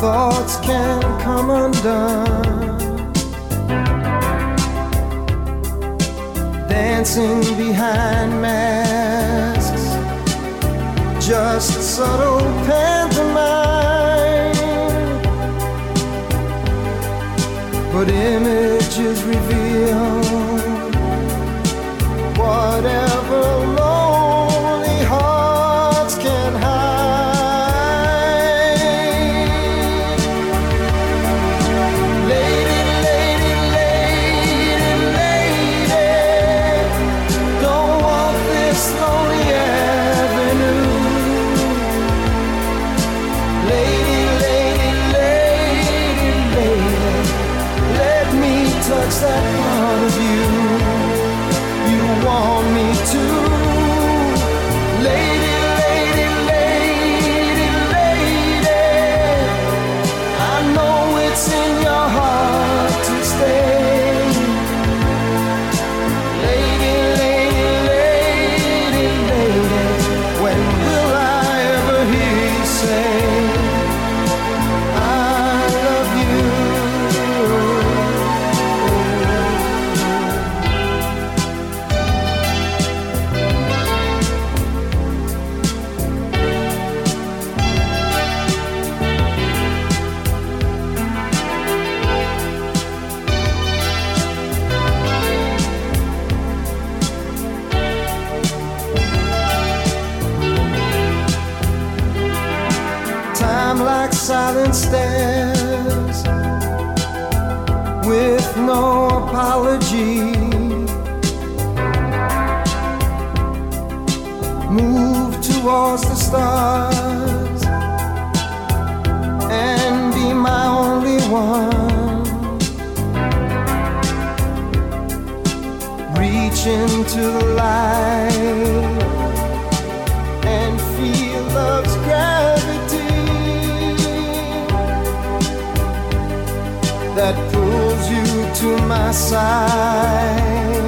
thoughts can come undone, dancing behind masks, just subtle pantomime, but images reveal whatever lonely hearts can hide. Lady, lady, lady, lady, don't walk this lonely avenue. Lady, lady, lady, lady, let me touch that part of you you want me to. Lady, lady, lady, lady, I know it's in your heart to stay. Lady, lady, lady, lady, when will I ever hear you say I love you? Time like silent stairs, with no apology, move towards the stars and be my only one. Reach into the light and feel love's gravity that pulls you to my side.